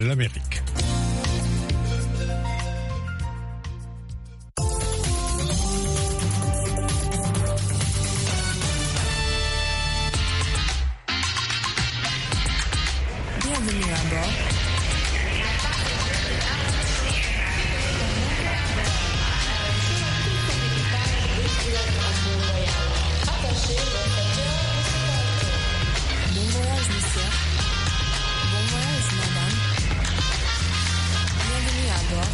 l'Amérique. Bienvenue à bord. Bon voyage, monsieur. Bon voyage, madame. Bienvenue à bord.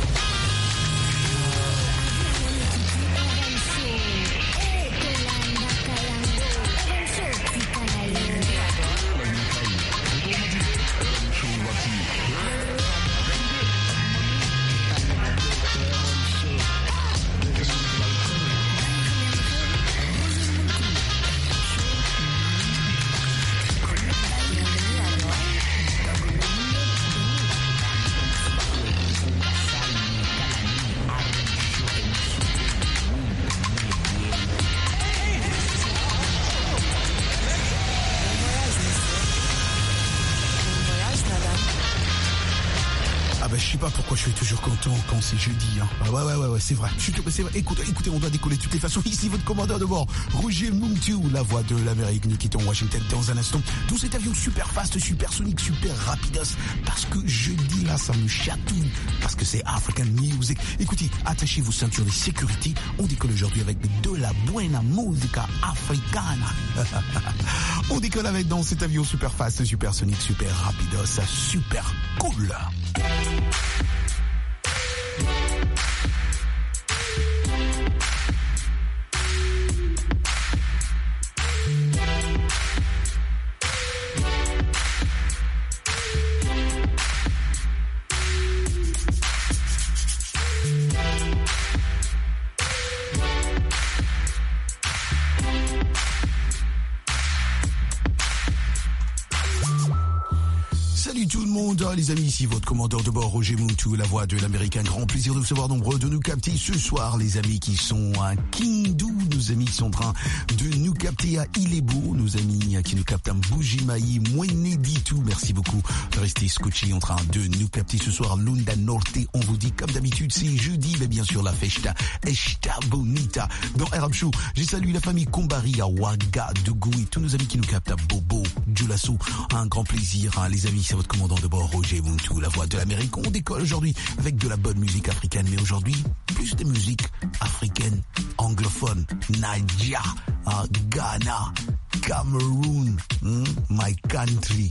Je sais pas pourquoi je suis toujours content quand c'est jeudi. Hein. Ah ouais, c'est vrai. C'est vrai. Écoutez, on doit décoller de toutes les façons. Ici, votre commandeur de bord, Roger Muntiu, la voix de l'Amérique. Nous quittons Washington dans un instant. Tout cet avion super fast, super sonique, super rapidos. Parce que jeudi, là, ça me chatouille. Parce que c'est African Music. Écoutez, attachez vos ceintures de sécurité. On décolle aujourd'hui avec de la buena musica africana. On décolle avec dans cet avion super fast, super sonique, super rapidos, super cool. Les amis, ici votre commandeur de bord Roger Muntiu, la voix de l'Amérique. Un grand plaisir de vous savoir nombreux de nous capter ce soir. Les amis qui sont à Kindu, nos amis qui sont en train de nous capter à Ilebo, nos amis qui nous captent à Bujimaï, Mweneditu. Merci beaucoup de rester scotché en train de nous capter ce soir. Lunda Norte, on vous dit comme d'habitude, c'est jeudi, mais bien sûr la festa Esta Bonita. Dans Arab Show, j'ai salué la famille Kombari à Ouagadougou et tous nos amis qui nous captent à Bobo, Djoulasso. Un grand plaisir, hein, les amis, c'est votre commandant de bord Roger Muntiu, la voix de l'Amérique. On décolle aujourd'hui avec de la bonne musique africaine, mais aujourd'hui, plus de musique africaine, anglophone, Nigeria, Ghana, Cameroun, my country.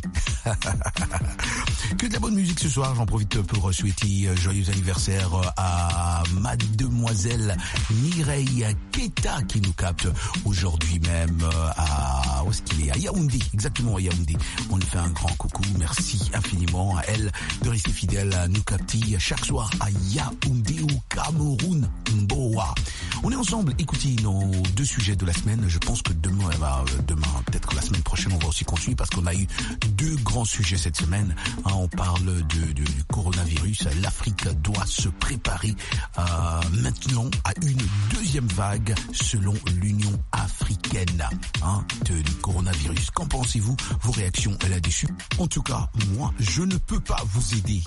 Que de la bonne musique ce soir. J'en profite pour souhaiter joyeux anniversaire à mademoiselle Mireille Keta qui nous capte aujourd'hui même à... Où est-ce qu'il est? À Yaoundé, exactement à Yaoundé. On lui fait un grand coucou. Merci infiniment à elle de rester fidèle à nous capter chaque soir à Yaoundé au Cameroun, Mboa. On est ensemble. Écoutez nos deux sujets de la semaine. Je pense que demain, peut-être que la semaine prochaine, on va aussi continuer parce qu'on a eu deux grands sujets cette semaine. On parle du coronavirus. L'Afrique doit se préparer maintenant à une deuxième vague selon l'Union africaine du coronavirus. Qu'en pensez-vous? Vos réactions là-dessus? En tout cas, moi, je ne peux pas vous aider.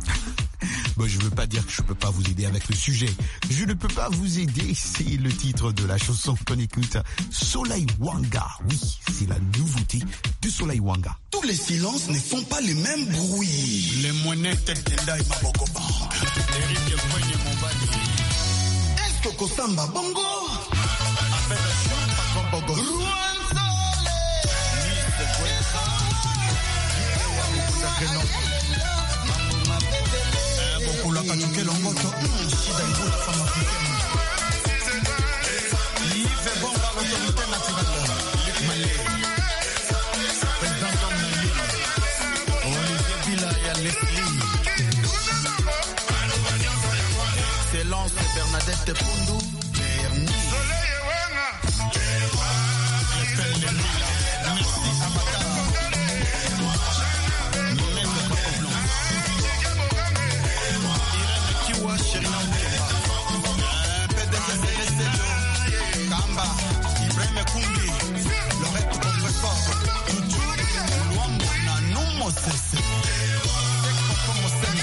Bon, je veux pas dire que je peux pas vous aider avec le sujet. Je ne peux pas vous aider, c'est le titre de la chanson qu'on écoute. Soleil Wanga, oui, c'est la nouveauté de Soleil Wanga. Tous les silences ne font pas les mêmes bruits. Les monnaies Tenda et Mabokoba. Esto Kosamba Bongo. Excellence Bernadette Pondou. Como se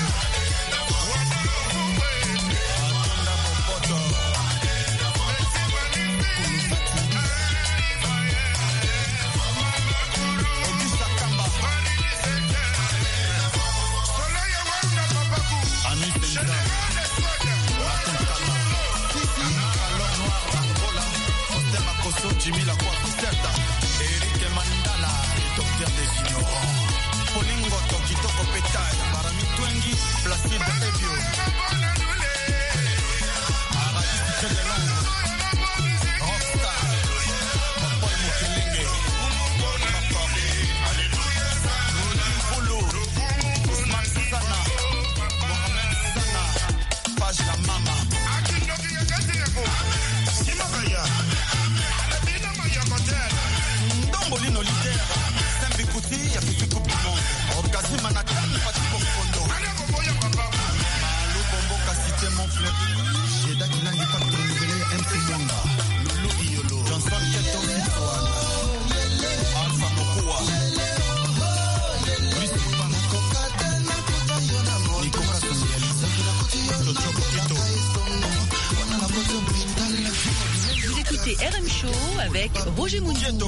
Vous écoutez RM Show avec Roger Moundiou.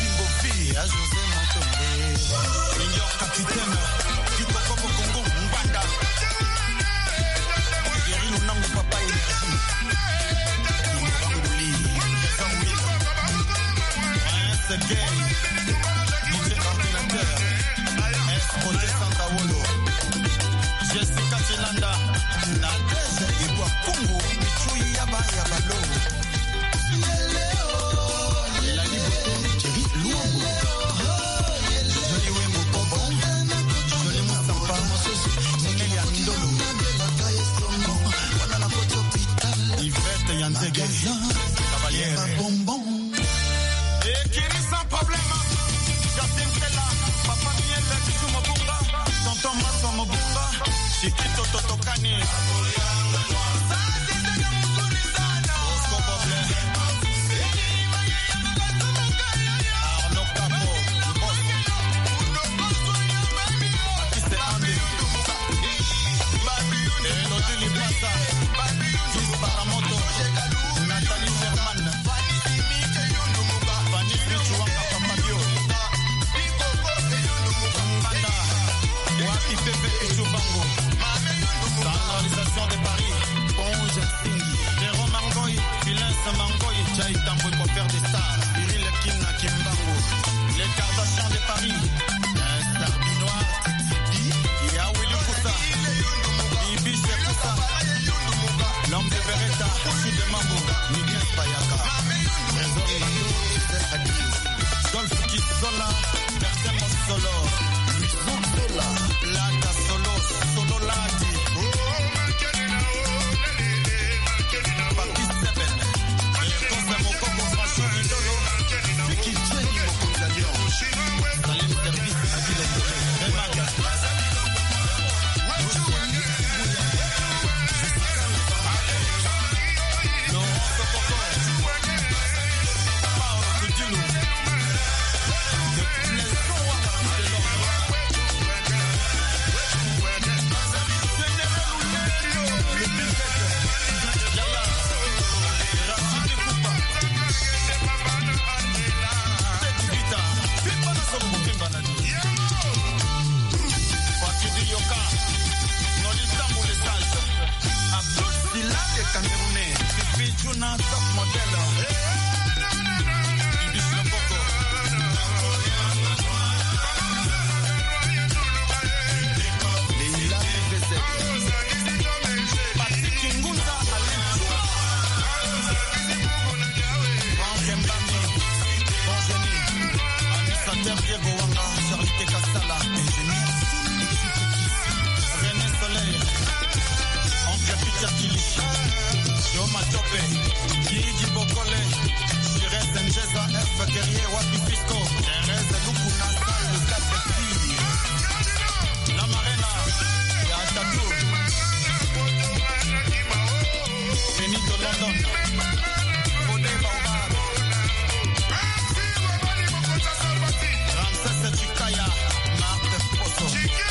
Jessica Chilanda, Nadege Igwa Kungu, Michui Yaba Yabalo. La Liberté, Jerry Luongo. Joli Wengo Bobo, Joli Moussampa, Nelly Amindolo. Yvette Yanzege, Cavaliere. Et Kiri sans problème. Justin Stella, Papa Miel, Kisu Mobunga, Tonton Maso Mobunga, Chiquito Totokani. Osco Boble. Arnaud Capo, le boss. Baptiste Andé. Elodie Lipasa. Gis Baramoto. Nathalie Sherman. Fanny Pichuanga Papabio. Wapi Pepe Pichubango. Centralisation de Paris. Ponge Singi. Jérôme Mangoy. Philens Mangoy. Tchaï Tamboy pour faire des stars. Cyril Kimna Kimbango. Les Kardashians de Paris. Sarbinois. Yaouli Koussa. Ibiche Koussa. L'homme de Beretta. Sud de Mambo. Miguel Payaka. Trésor Mando. Adio. Dolph Kissola. Bertemo Solo. Luison Sola. Lata Solo. Solo Lati. Papi Seven. Cosa Mokoko Francho Idolo. Vicky Jenny Mokonzalion. Salim Service. Adile Dole. Remaga. Non, Sokoko. Paolo Kudilo. Camerounais, Fifi Juna, top modèle. Ibis le Boko. Leila Bezek. Patrick Kingunza, Alencho. Franck Mbami. Bonjeni. Administrateur Diego Wanga. Charité Kassala. Ingénieur. René Soleil. Oncle Peter Kilichi. Yoma Tope, Gigi Bokole, Jirez Njeza, F. Guerrier, Wapi Fisco, Thérèse Lukuna, le 4 filles. La Marina, Yatatou, Benito London, Fodé Baobab, Ramsès Chikaya, Marthe Posso,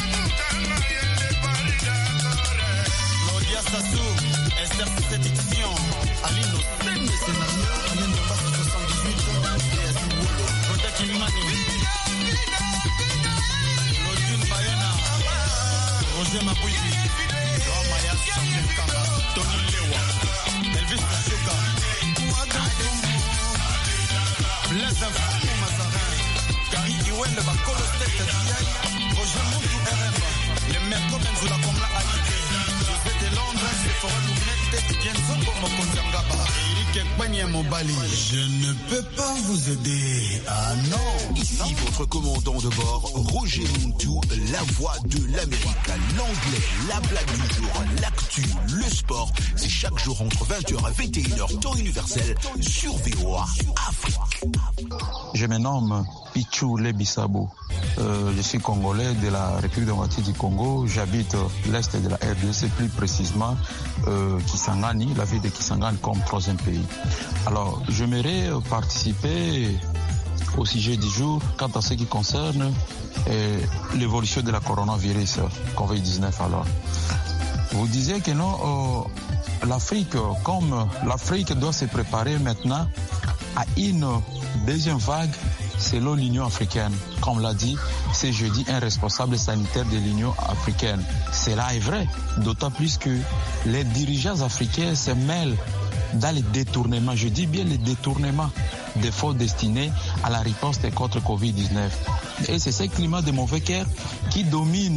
Claudia Sassou, Esther Sédiction, Alino Sen, scénario, Aline Basse 78, DSU Wolo, Roda Kilimani, Lodine Bayena, Roger Mabouibi, Joao Maya Samuel Kamba, Tony Lewa, Elvis Kashuka, Blaise Mfou Mazarin, Gary Iwen, Bakolo Tete Diaye, Roger Mountou RM, les maîtres Benzula Komla Haïté. Je ne peux pas vous aider. Ah non. Ici votre commandant de bord, Roger Montou, la voix de l'Amérique. L'anglais, la blague du jour, l'actu, le sport. C'est chaque jour entre 20h et 21h, temps universel, sur VOA Afrique. Je me nomme Pichou Lebisabo. Je suis congolais de la République démocratique du Congo. J'habite l'est de la RDC, plus précisément Kisangani, la ville de Kisangani comme troisième pays. Alors, j'aimerais participer au sujet du jour quant à ce qui concerne l'évolution de la coronavirus, COVID-19. Alors, vous disiez que non, l'Afrique, comme l'Afrique doit se préparer maintenant à une deuxième vague, selon l'Union africaine. Comme l'a dit ce jeudi un responsable sanitaire de l'Union africaine. Cela est vrai, d'autant plus que les dirigeants africains se mêlent dans les détournements, je dis bien les détournements des fonds destinés à la riposte contre Covid-19. Et c'est ce climat de mauvais cœur qui domine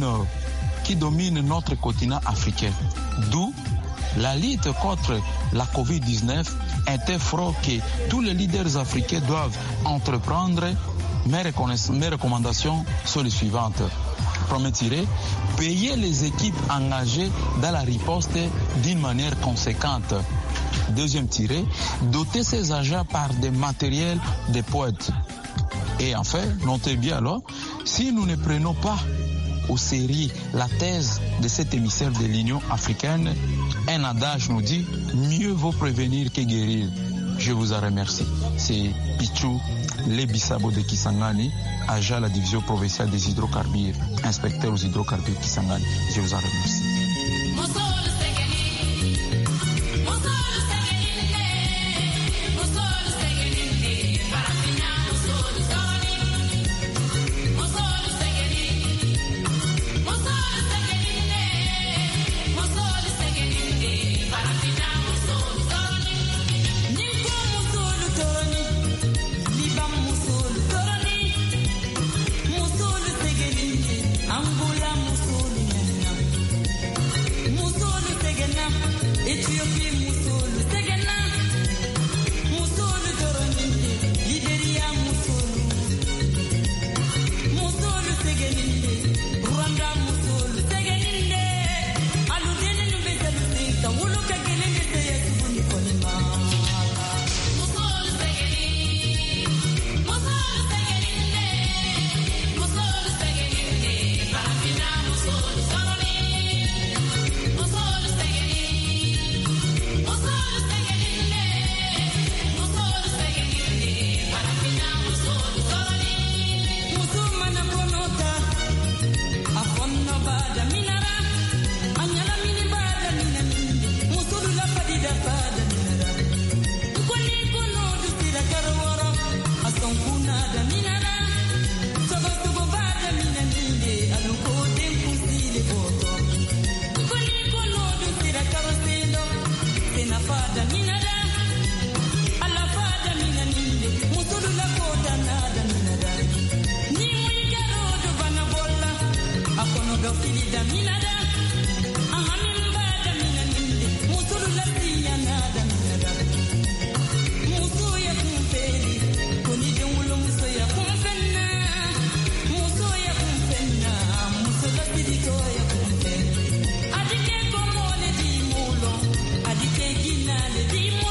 notre continent africain. D'où la lutte contre la Covid-19 est un front que tous les leaders africains doivent entreprendre. Mes recommandations sont les suivantes. Premier tiré, payer les équipes engagées dans la riposte d'une manière conséquente. Deuxième tiré, doter ces agents par des matériels de pointe. Et enfin, notez bien alors, si nous ne prenons pas au sérieux la thèse de cet émissaire de l'Union africaine, un adage nous dit « mieux vaut prévenir que guérir ». Je vous en remercie. C'est Pichou Lebisabo de Kisangani, agent à la division provinciale des hydrocarbures, inspecteur aux hydrocarbures Kisangani. Je vous en remercie. Adike komole di mulo, adike ginale di mulo.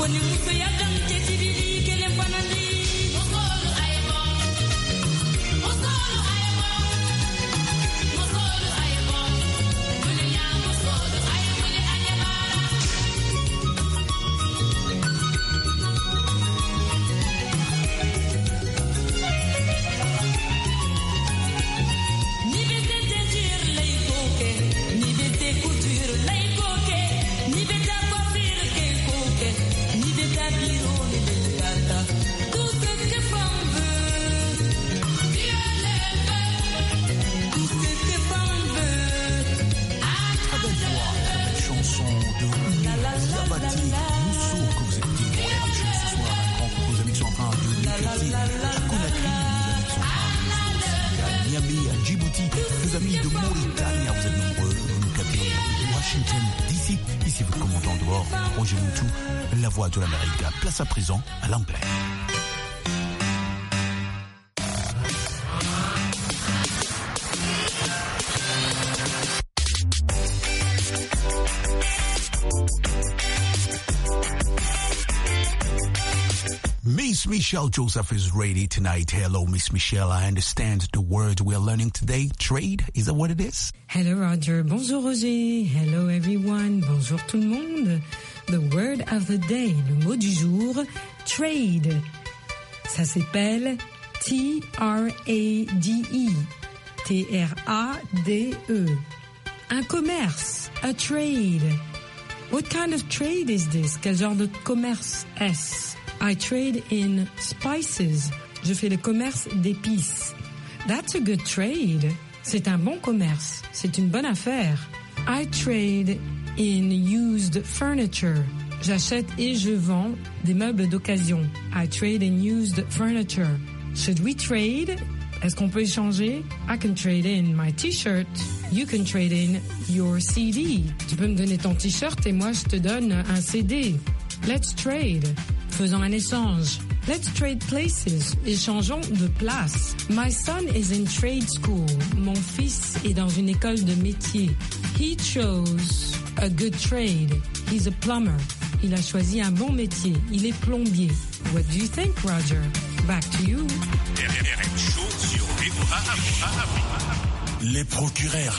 Ici votre commandant de bord, Roger Moutou, la voix de l'Amérique. Place à présent à l'anglais. Miss Michelle Joseph is ready tonight. Hello, Miss Michelle. I understand the word we are learning today, trade. Is that what it is? Hello, Roger. Bonjour, Roger. Hello, everyone. Bonjour, tout le monde. The word of the day, le mot du jour, trade. Ça s'appelle T-R-A-D-E. T-R-A-D-E. Un commerce, a trade. What kind of trade is this? Quel genre de commerce est-ce? I trade in spices. Je fais le commerce d'épices. That's a good trade. C'est un bon commerce. C'est une bonne affaire. I trade in used furniture. J'achète et je vends des meubles d'occasion. I trade in used furniture. Should we trade? Est-ce qu'on peut échanger? I can trade in my t-shirt. You can trade in your CD. Tu peux me donner ton t-shirt et moi je te donne un CD. Let's trade. Faisons un échange. Let's trade places. Échangeons de place. My son is in trade school. Mon fils est dans une école de métier. He chose a good trade. He's a plumber. Il a choisi un bon métier. Il est plombier. What do you think, Roger? Back to you. Les procureurs.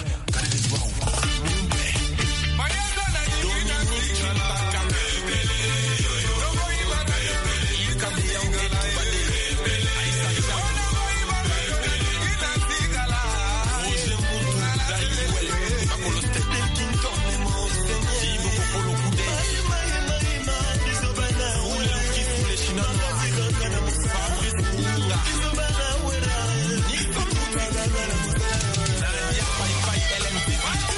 Bye.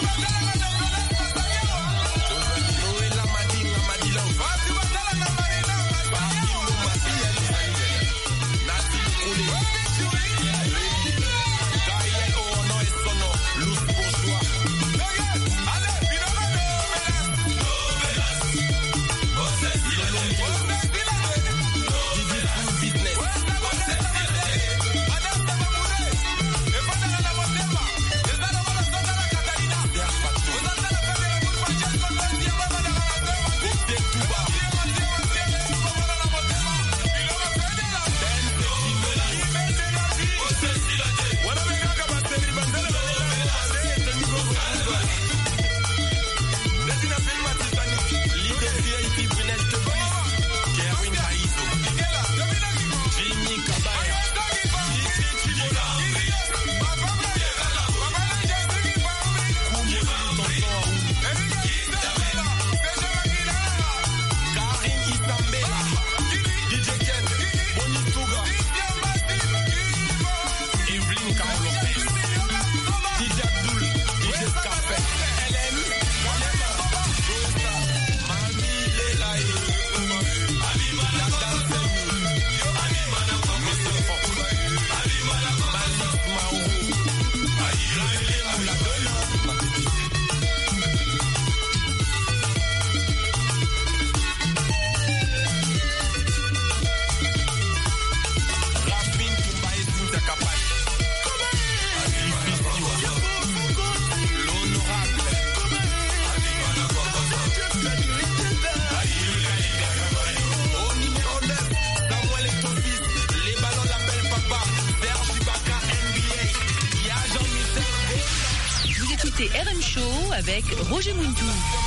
écoutez RM Show avec Roger Muntou.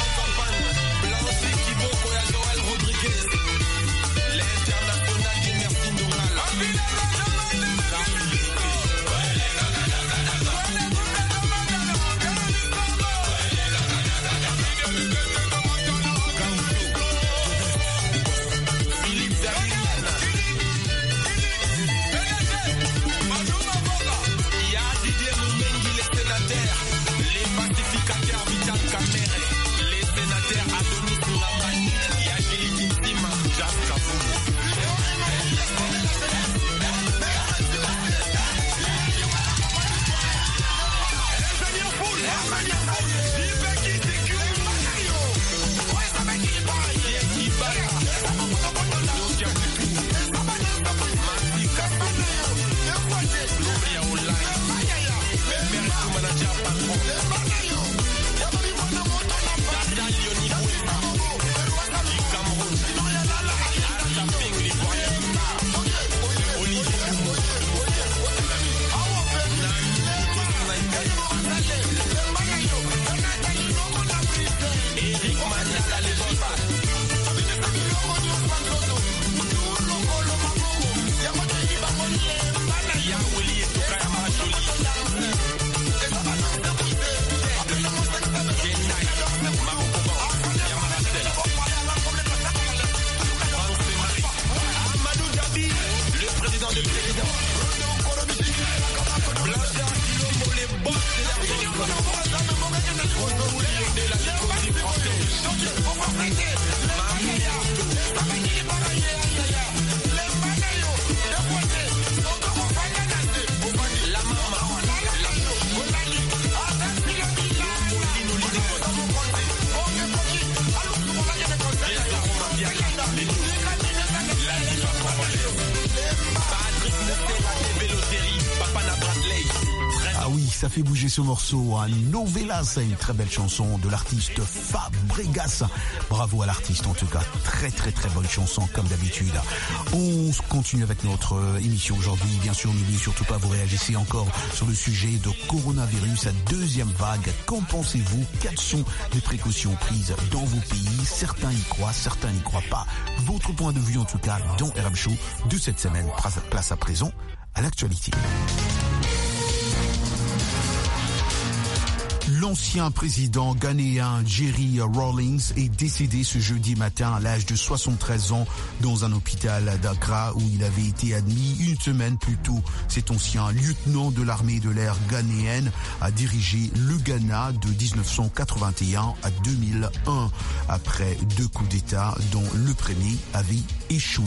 Ça fait bouger ce morceau, hein. Novela, c'est une très belle chanson de l'artiste Fabregas. Bravo à l'artiste en tout cas, très très très bonne chanson comme d'habitude. On continue avec notre émission aujourd'hui. Bien sûr, n'oubliez surtout pas, vous réagissez encore sur le sujet de coronavirus, la deuxième vague. Qu'en pensez-vous? Quelles sont les précautions prises dans vos pays? Certains y croient, certains n'y croient pas. Votre point de vue en tout cas dans RM Show de cette semaine. Place à présent à l'actualité. L'ancien président ghanéen Jerry Rawlings est décédé ce jeudi matin à l'âge de 73 ans dans un hôpital d'Accra où il avait été admis une semaine plus tôt. Cet ancien lieutenant de l'armée de l'air ghanéenne a dirigé le Ghana de 1981 à 2001 après 2 coups d'État dont le premier avait échoué.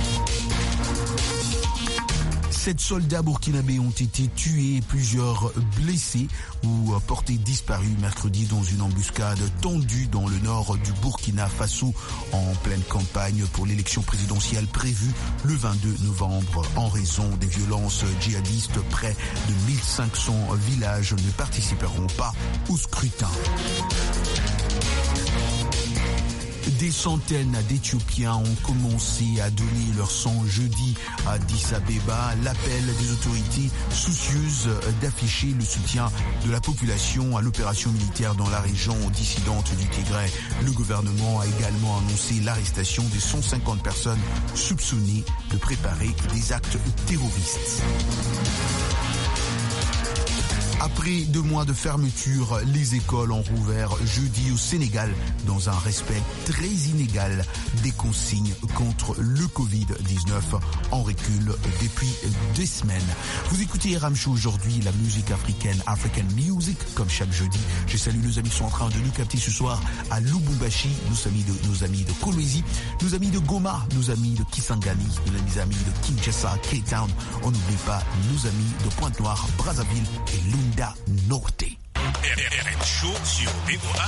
7 soldats burkinabés ont été tués et plusieurs blessés ou portés disparus mercredi dans une embuscade tendue dans le nord du Burkina Faso en pleine campagne pour l'élection présidentielle prévue le 22 novembre. En raison des violences djihadistes, près de 1500 villages ne participeront pas au scrutin. Des centaines d'Éthiopiens ont commencé à donner leur sang jeudi à Addis Abeba. L'appel des autorités soucieuses d'afficher le soutien de la population à l'opération militaire dans la région dissidente du Tigray. Le gouvernement a également annoncé l'arrestation des 150 personnes soupçonnées de préparer des actes terroristes. Après 2 mois de fermeture, les écoles ont rouvert jeudi au Sénégal dans un respect très inégal des consignes contre le Covid-19 en recul depuis 2 semaines. Vous écoutez RM Show aujourd'hui, la musique africaine, African Music, comme chaque jeudi. Je salue nos amis qui sont en train de nous capter ce soir à Lubumbashi, nos amis de Kolwezi, nos amis de Goma, nos amis de Kisangani, nos amis de Kinshasa, Cape Town. On n'oublie pas nos amis de Pointe-Noire, Brazzaville et Lunda Norte. RM Show sur VOA.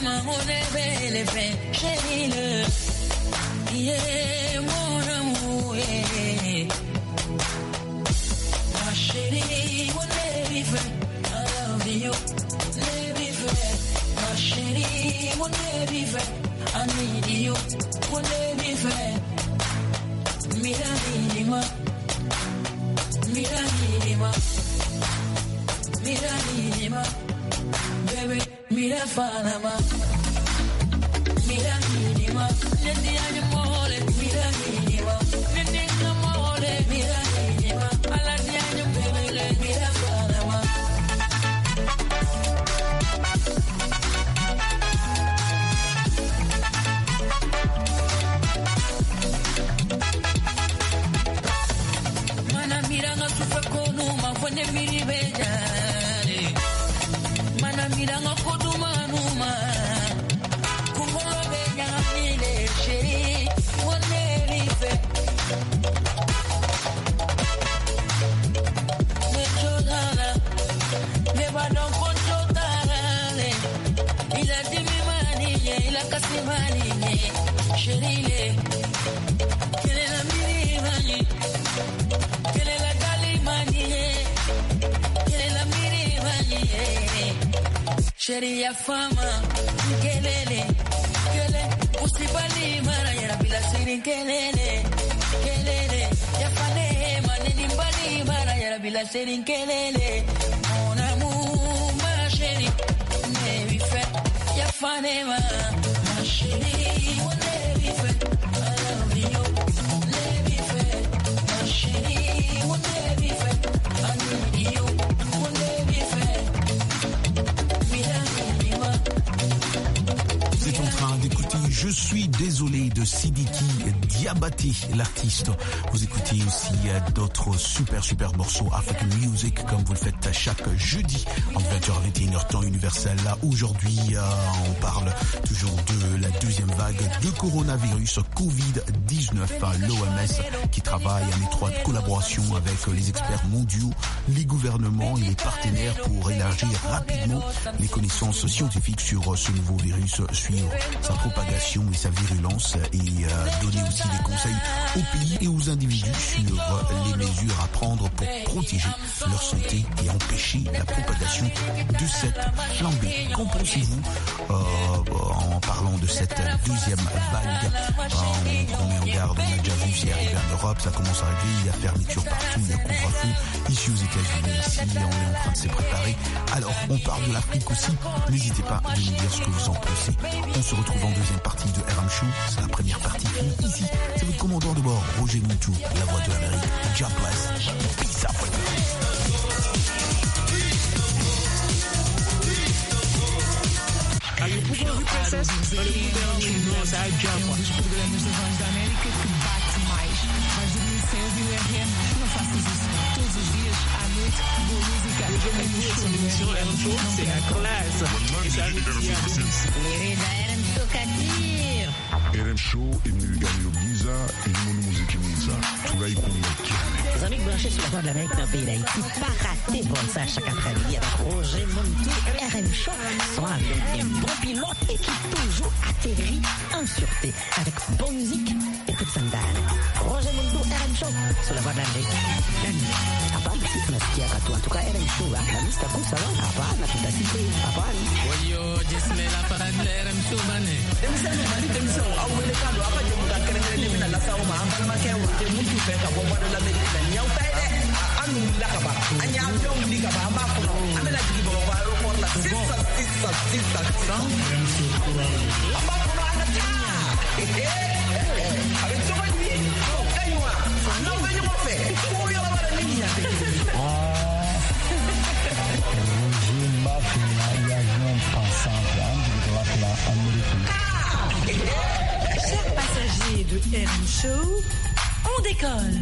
Yeah, mon amour, yeah. My chérie, on est vivant. I love you, on est vivant. My chérie, on est vivant. I need you, on est vivant. Mira, Nima. Mira, Nima. Mira, Nima. Baby, mira, Panama. Mira, Nima. Nendi anyamole. Mira, Nima. Nendi anyamole. Mira, Nima. Aladi anyamole. Mira, Panama. Mana mira nga sufa kono ma fone miri bejare. Mana mira nga koduma numa. Kumolo beja mile sheri. Wone rife. Mechogala. Neba don controlale. Ila dimi maniye. Ila kasi maniye. Sherile. Kele la miri mani. Kele la gali maniye. Kele la miri maniye. Sheri ya fama. Kelele. Kele. Usibali mara ya bila siri. Kelele. Kelele. Ya fane maneni mbali mara ya bila siri. Kelele. Mon amour, ma chérie. Ne lui fait. Ya fane ma chérie. Ne lui fait. I love you. Ne lui fait. Ma chérie. Ne lui fait. I need you. Ne lui fait. Mira, mira. Vous êtes en train d'écouter Je suis désolé de Sidiki Diabaté, l'artiste. Vous écoutez aussi d'autres super morceaux African Music comme vous le faites chaque jeudi en 20h à 21h temps universel. Là, aujourd'hui, on parle toujours de la deuxième vague de coronavirus Covid-19. L'OMS qui travaille en étroite collaboration avec les experts mondiaux, les gouvernements et les partenaires pour élargir rapidement les connaissances scientifiques sur ce nouveau virus, suivre sa propagation et sa virulence et donner aussi des conseils aux pays et aux individus sur les mesures à prendre pour protéger leur santé et empêcher la propagation de cette flambée. Qu'en pensez-vous en parlant de cette deuxième vague qu'on met en garde? On a déjà vu, c'est arrivé en Europe, ça commence à arriver, il y a fermeture partout, il y a couvre-feu ici aux États-Unis, ici on est en train de se préparer. Alors on parle de l'Afrique aussi, n'hésitez pas à nous dire ce que vous en pensez. On se retrouve en deuxième partie de RM Show, c'est la première partie ici, c'est votre commandant de bord, Roger Moutou, la voix de l'Amérique, God bless, peace out. Os programas da Voz da América que bate mais. Vais dormir sem ouvir o RM? Não faças isso. Todos os dias, à noite, boa música. C'est la classe. RM Show imnigani giza ilimoni muziki mwiza Les amis branchés sur la Voix de l'Amérique dans le pays d'Haïti, pas rater bon ça chaque après-midi avec Roger Moutou, RM Show, sont avec un bon pilote et qui toujours atterrit en sûreté avec bonne musique et toute sandale. Roger Moutou, RM Show, sur la Voix de l'Amérique. Hapana, si tunasikia katu, en tout cas RM Show, la lista kusa wa, hapana, tutasite, hapana. Oyo, jismela para RM Show bane. Chers passagers de RM Show, on décolle.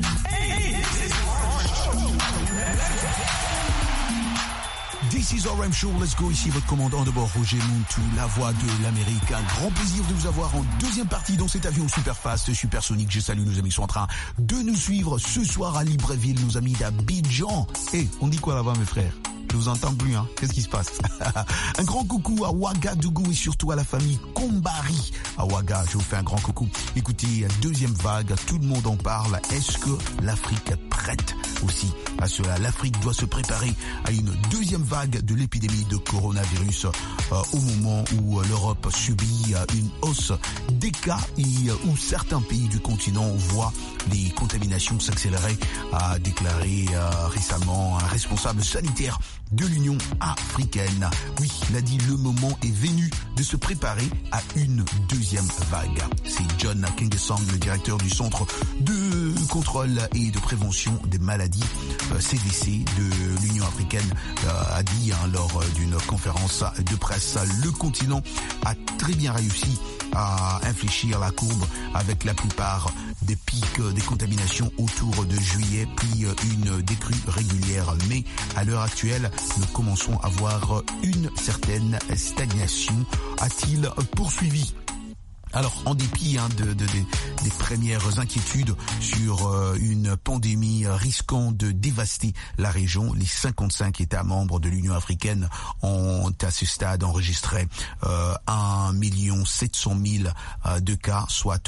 This is RM Show, let's go, ici votre commandant de bord Roger Moutou, la voix de l'Amérique. Un grand plaisir de vous avoir en deuxième partie dans cet avion super fast, supersonique. Je salue nos amis qui sont en train de nous suivre ce soir à Libreville, nos amis d'Abidjan. Et on dit quoi là-bas mes frères? Je vous entends plus, hein. Qu'est-ce qui se passe? Un grand coucou à Ouagadougou et surtout à la famille Kombari. À Ouaga, je vous fais un grand coucou. Écoutez, deuxième vague, tout le monde en parle. Est-ce que l'Afrique est prête aussi à cela? L'Afrique doit se préparer à une deuxième vague de l'épidémie de coronavirus au moment où l'Europe subit une hausse des cas et où certains pays du continent voient les contaminations s'accélérer, a déclaré récemment un responsable sanitaire de l'Union africaine. Oui, il a dit le moment est venu de se préparer à une deuxième vague. C'est John Kingesang, le directeur du Centre de contrôle et de prévention des maladies CDC de l'Union africaine, a dit lors d'une conférence de presse. Le continent a très bien réussi à infléchir la courbe avec la plupart des pics des contaminations autour de juillet, puis une décrue régulière. Mais à l'heure actuelle, nous commençons à voir une certaine stagnation, a-t-il poursuivi. Alors, en dépit des premières inquiétudes sur une pandémie risquant de dévaster la région, les 55 États membres de l'Union africaine ont à ce stade enregistré 1 700 000 de cas, soit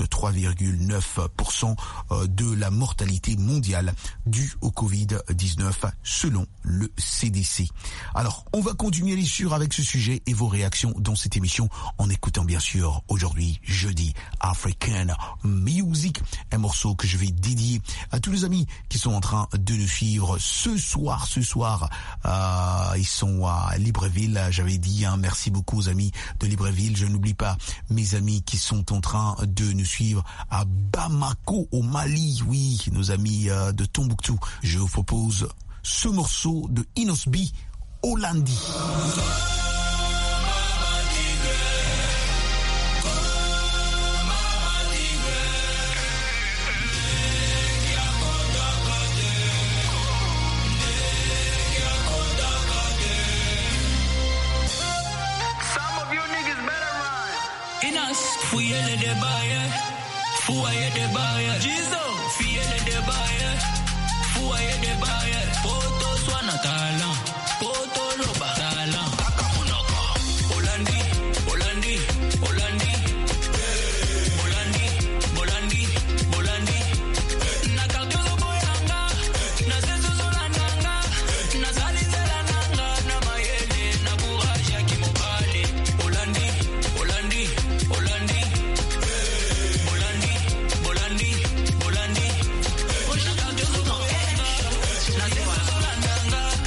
3,9% de la mortalité mondiale due au Covid-19 selon le CDC. Alors, on va continuer les sûrs avec ce sujet et vos réactions dans cette émission en écoutant bien sûr aujourd'hui jeudi African Music, un morceau que je vais dédier à tous les amis qui sont en train de nous suivre ce soir. Ils sont à Libreville, j'avais dit, merci beaucoup aux amis de Libreville. Je n'oublie pas mes amis qui sont en train de nous suivre à Bamako au Mali, oui, nos amis de Tombouctou. Je vous propose ce morceau de Inosbi, Hollandi. Fouillez de baye, fouillez de baye, Jizo, fouillez de baye, fouillez de baye, poto soit natala, poto loba tala, akamunoko, Hollandi, Hollandi, Hollandi, Hollandi, Hollandi, Hollandi, na kartuzo boyanga, na sesuzo lananga, na salizela nanga, na mayele, na buhaja kimobali, Hollandi, Hollandi, Hollandi. Bolandi,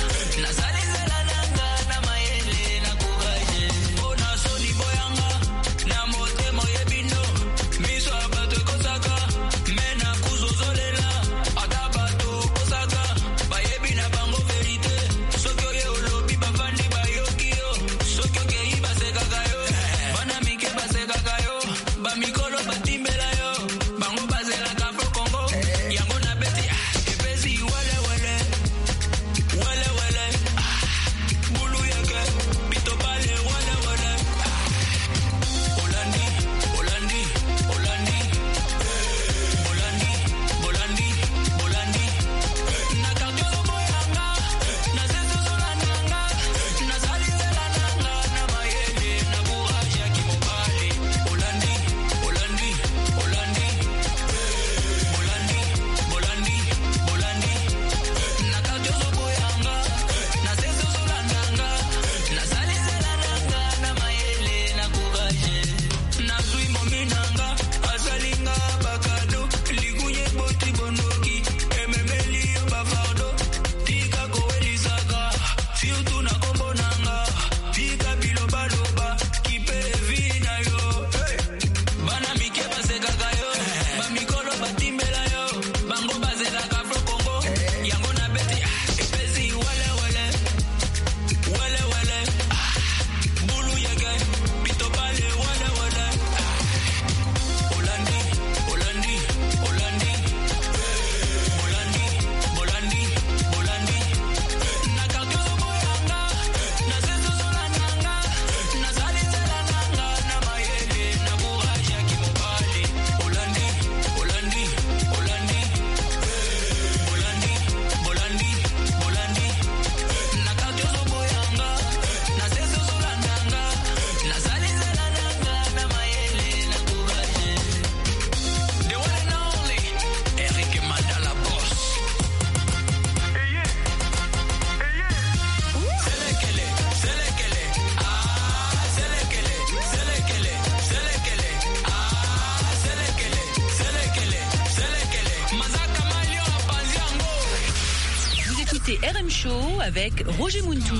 RM Show avec Roger Muntou.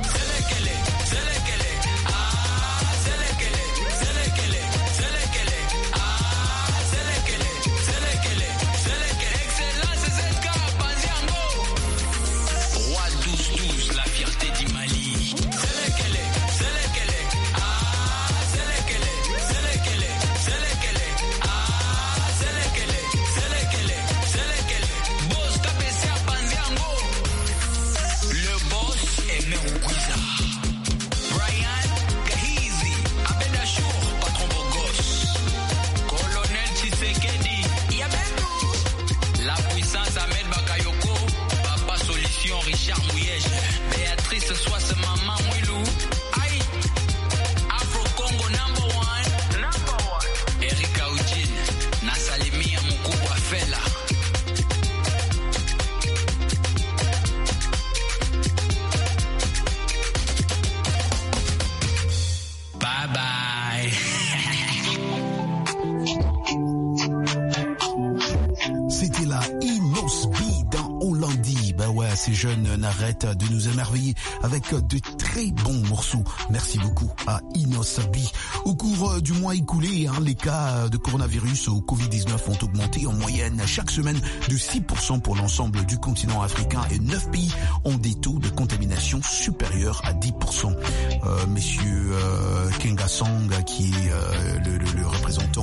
Ces jeunes n'arrêtent de nous émerveiller avec de très bons morceaux. Merci beaucoup à Inos B. Au cours du mois écoulé, les cas de coronavirus au Covid-19 ont augmenté en moyenne chaque semaine de 6% pour l'ensemble du continent africain et 9 pays ont des taux de contamination supérieurs à 10%. Messieurs Kenga Song, qui est le représentant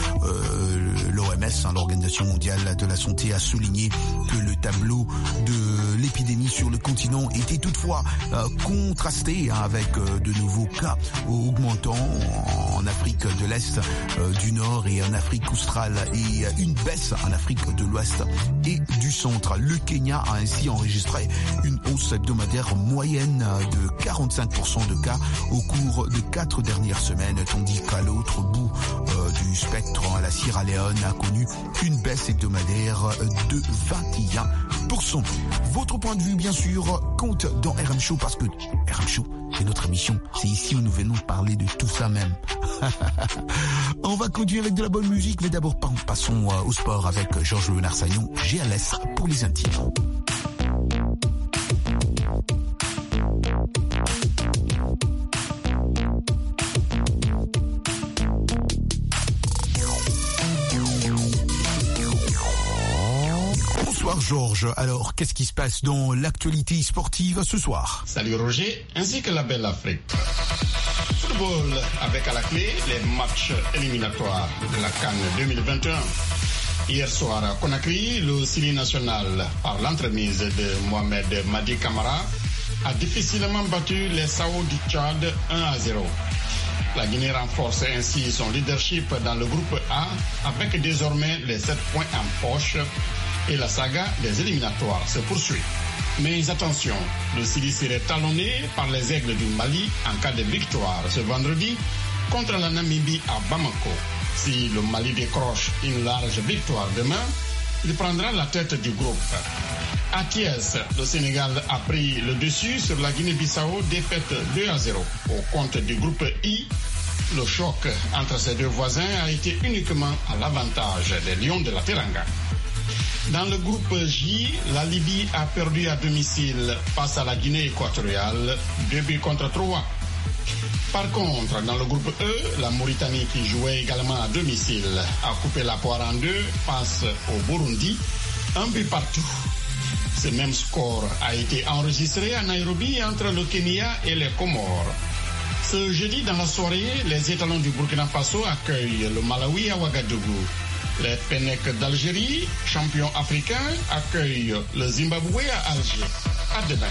de l'OMS, l'Organisation mondiale de la santé, a souligné que le tableau de l'épidémie sur le continent était toutefois contrasté avec de nouveaux cas augmentant en Afrique de l'Est, du Nord et en Afrique australe et une baisse en Afrique de l'Ouest et du Centre. Le Kenya a ainsi enregistré une hausse hebdomadaire moyenne de 45% de cas au cours de 4 dernières semaines, tandis qu'à l'autre bout du spectre, la Sierra Leone a connu une baisse hebdomadaire de 21%. Votre point de vue, bien sûr, compte dans RM Show parce que RM Show, c'est notre émission. C'est ici où nous venons parler de tout ça même. On va continuer avec de la bonne musique, mais d'abord passons au sport avec Georges Léonard Saillon, GLS pour les intimes. Bonsoir Georges, alors qu'est-ce qui se passe dans l'actualité sportive ce soir? Salut Roger, ainsi que la belle Afrique. Football avec à la clé les matchs éliminatoires de la CAN 2021. Hier soir à Conakry, le Syrie national, par l'entremise de Mohamed Madi Camara, a difficilement battu les Sao du Tchad 1-0. La Guinée renforce ainsi son leadership dans le groupe A avec désormais les 7 points en poche et la saga des éliminatoires se poursuit. Mais attention, le Syrie serait talonné par les Aigles du Mali en cas de victoire ce vendredi contre la Namibie à Bamako. Si le Mali décroche une large victoire demain, il prendra la tête du groupe. À Thiès, le Sénégal a pris le dessus sur la Guinée-Bissau, défaite 2-0. Au compte du groupe I, le choc entre ces deux voisins a été uniquement à l'avantage des Lions de la Teranga. Dans le groupe J, la Libye a perdu à domicile face à la Guinée équatoriale, 2-3. Par contre, dans le groupe E, la Mauritanie qui jouait également à domicile a coupé la poire en deux face au Burundi, 1-1. Ce même score a été enregistré à Nairobi entre le Kenya et les Comores. Ce jeudi dans la soirée, les étalons du Burkina Faso accueillent le Malawi à Ouagadougou. Les Fennecs d'Algérie, champions africains, accueillent le Zimbabwe à Alger. À demain.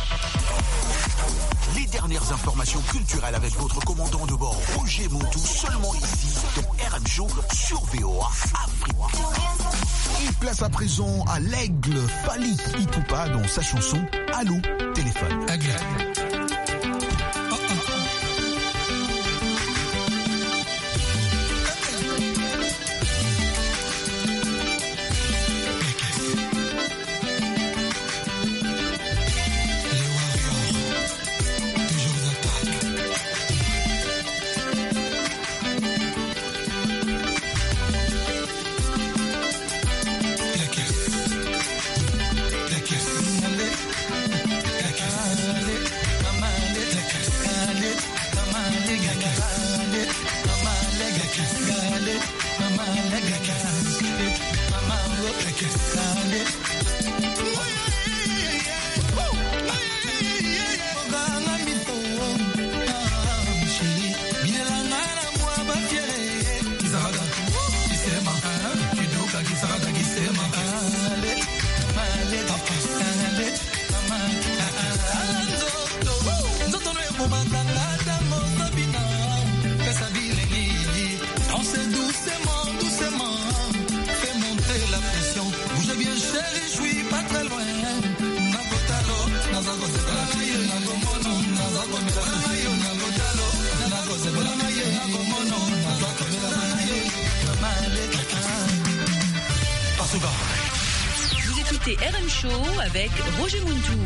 Les dernières informations culturelles avec votre commandant de bord, Roger Montou, seulement ici, dans RM Show sur VOA Afrique. Et place à présent à l'aigle Fally Ipupa dans sa chanson Allô, téléphone. Aigle. Vous écoutez RM Show avec Roger Muntou.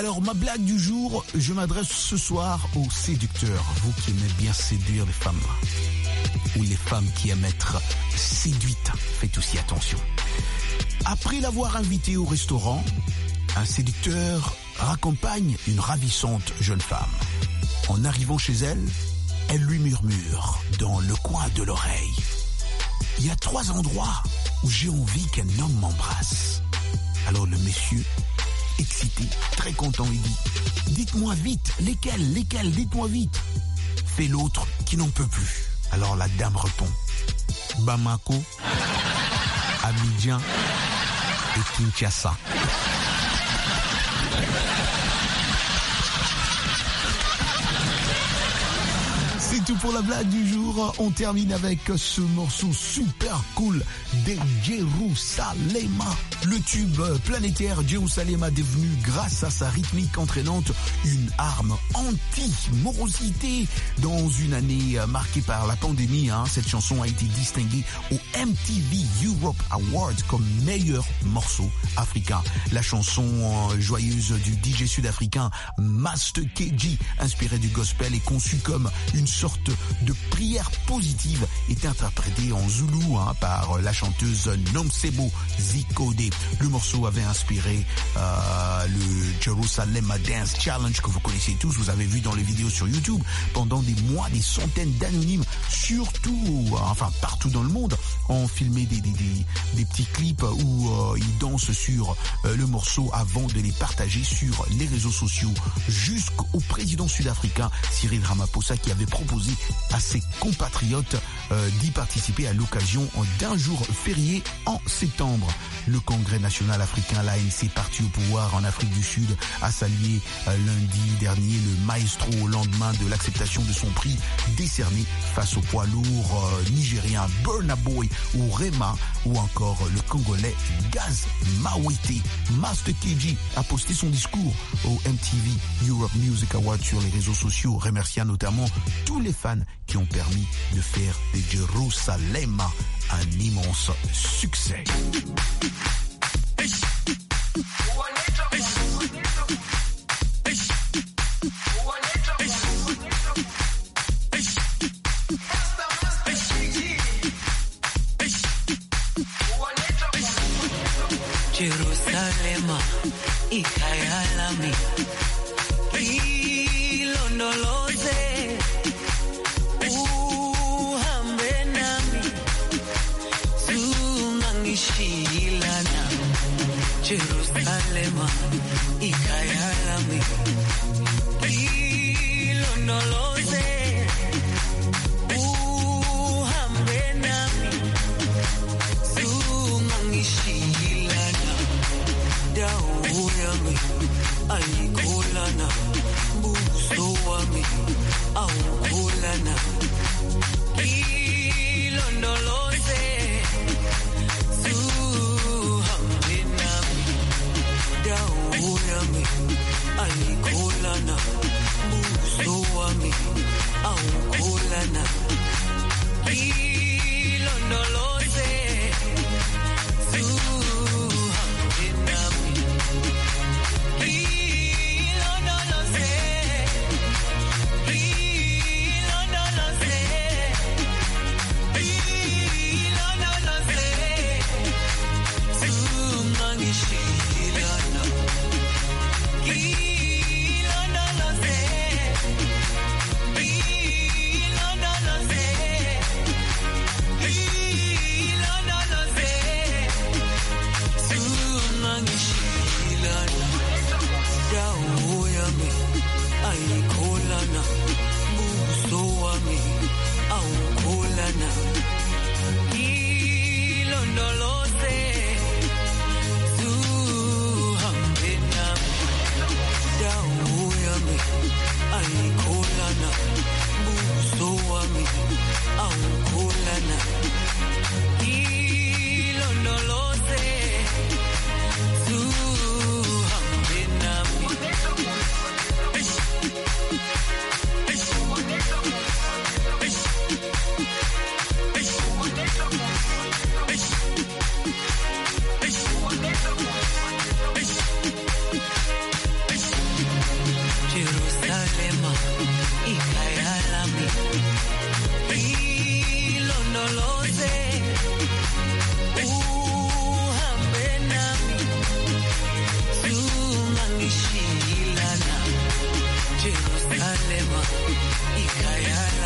Alors, ma blague du jour, je m'adresse ce soir aux séducteurs. Vous qui aimez bien séduire les femmes. Ou les femmes qui aiment être séduites. Faites aussi attention. Après l'avoir invitée au restaurant, un séducteur raccompagne une ravissante jeune femme. En arrivant chez elle, elle lui murmure dans le coin de l'oreille. Il y a 3 endroits où j'ai envie qu'un homme m'embrasse. Alors le monsieur, excité, très content, il dit « Dites-moi vite, lesquels, dites-moi vite !» Fait l'autre qui n'en peut plus. Alors la dame répond « Bamako, Abidjan et Kinshasa. » C'est tout pour la blague du jour. On termine avec ce morceau super cool de Jerusalema. Le tube planétaire Jerusalema est devenu, grâce à sa rythmique entraînante, une arme anti-morosité. Dans une année marquée par la pandémie, cette chanson a été distinguée au MTV Europe Awards comme meilleur morceau africain. La chanson joyeuse du DJ sud-africain Master KG, inspirée du gospel, est conçue comme une sorte de prière positive, est interprétée en zoulou par la chanteuse Nomsebo Zikode. Le morceau avait inspiré le Jerusalem Dance Challenge que vous connaissez tous, vous avez vu dans les vidéos sur YouTube. Pendant des mois, des centaines d'anonymes, partout dans le monde, ont filmé des petits clips où ils dansent sur le morceau avant de les partager sur les réseaux sociaux, jusqu'au président sud-africain Cyril Ramaphosa, qui avait proposé à ses compatriotes d'y participer à l'occasion d'un jour férié en septembre. Le Congrès national africain, l'ANC, parti au pouvoir en Afrique du Sud, a salué lundi dernier le maestro au lendemain de l'acceptation de son prix décerné face au poids lourd nigérien Burna Boy ou Rema, ou encore le Congolais Gaz Mawete. Master KG a posté son discours au MTV Europe Music Awards sur les réseaux sociaux, remerciant notamment tous les fans qui ont permis de faire de Jerusalem un immense succès. Jerusalem, ikayalami, ilondoloze, uhambe nami, zungangishilana. Jerusalem, ikayalami, ilondoloze, uhambe nami, zungangishilana. Dawo yami ayikholana, buso wami awukholana, ilondoloze, zuhambe nami. Dawo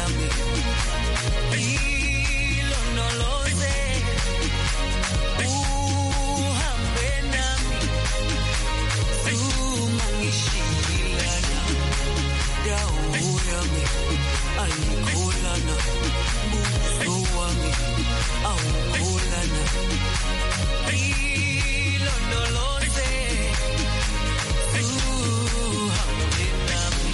yami ilondoloze uhambe nami ungangishilana dawo yami ayikholana buso wami awukholana ilondoloze uhambe nami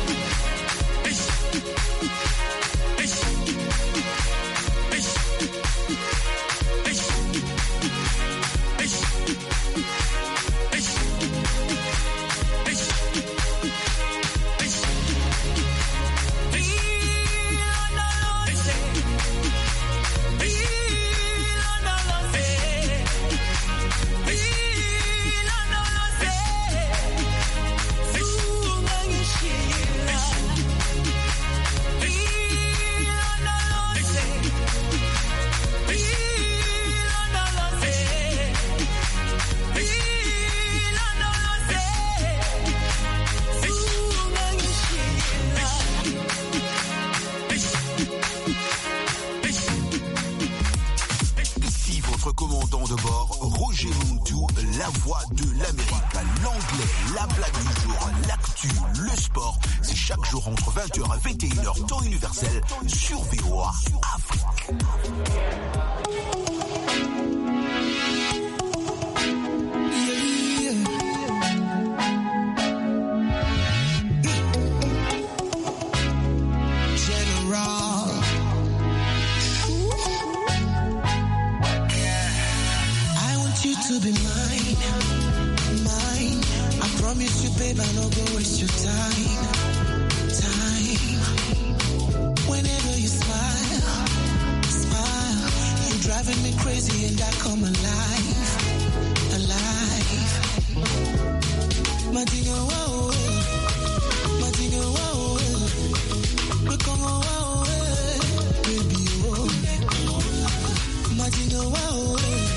Commandant de bord, Roger Muntu, la voix de l'Amérique, l'anglais, la blague du jour, l'actu, le sport, c'est chaque jour entre 20h et 21h, temps universel, sur VOA Afrique. To be mine, mine. I promise you, babe, I no go waste your time. Whenever you smile, you're driving me crazy and I come alive. Madinga wow, Madinga wow, Bekongo wow, baby oh, Madinga wow.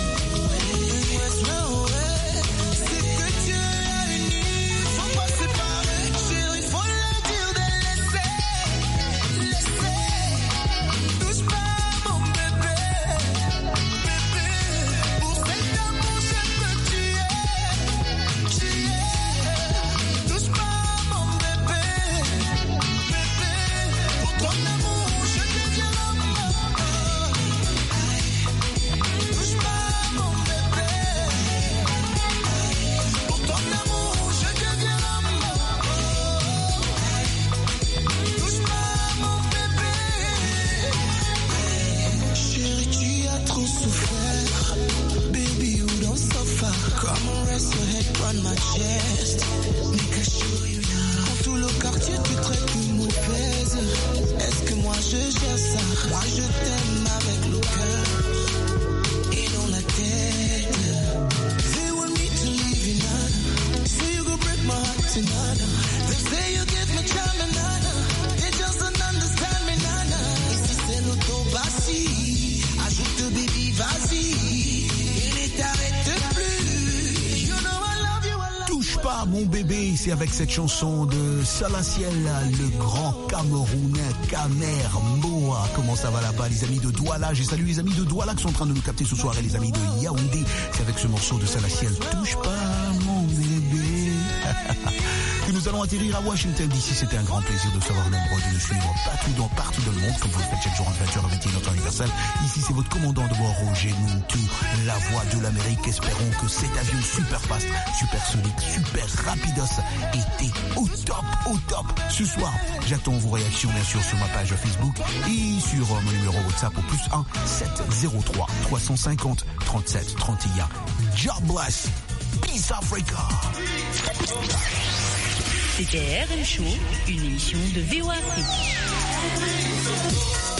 Mon bébé, c'est avec cette chanson de Salaciel, le grand Camerounais, Kamer Mboa. Comment ça va là-bas, les amis de Douala? J'ai salué les amis de Douala qui sont en train de nous capter ce soir et les amis de Yaoundé. C'est avec ce morceau de Salaciel, touche pas mon bébé. Que nous allons atterrir à Washington DC. C'était un grand plaisir de savoir nombreux de nous suivre partout dans le monde, comme vous le faites chaque jour entre 20h et 21h temps universel. Ici, c'est votre commandant de bord, Roger Muntu, la voix de l'Amérique. Espérons que cet avion super fast, super sonique, super rapidos était au top. Ce soir, j'attends vos réactions, bien sûr, sur ma page Facebook et sur mon numéro WhatsApp au +1 703 350 37 31. God bless. Peace Africa. C'était RM Show, une émission de VOA Afrique.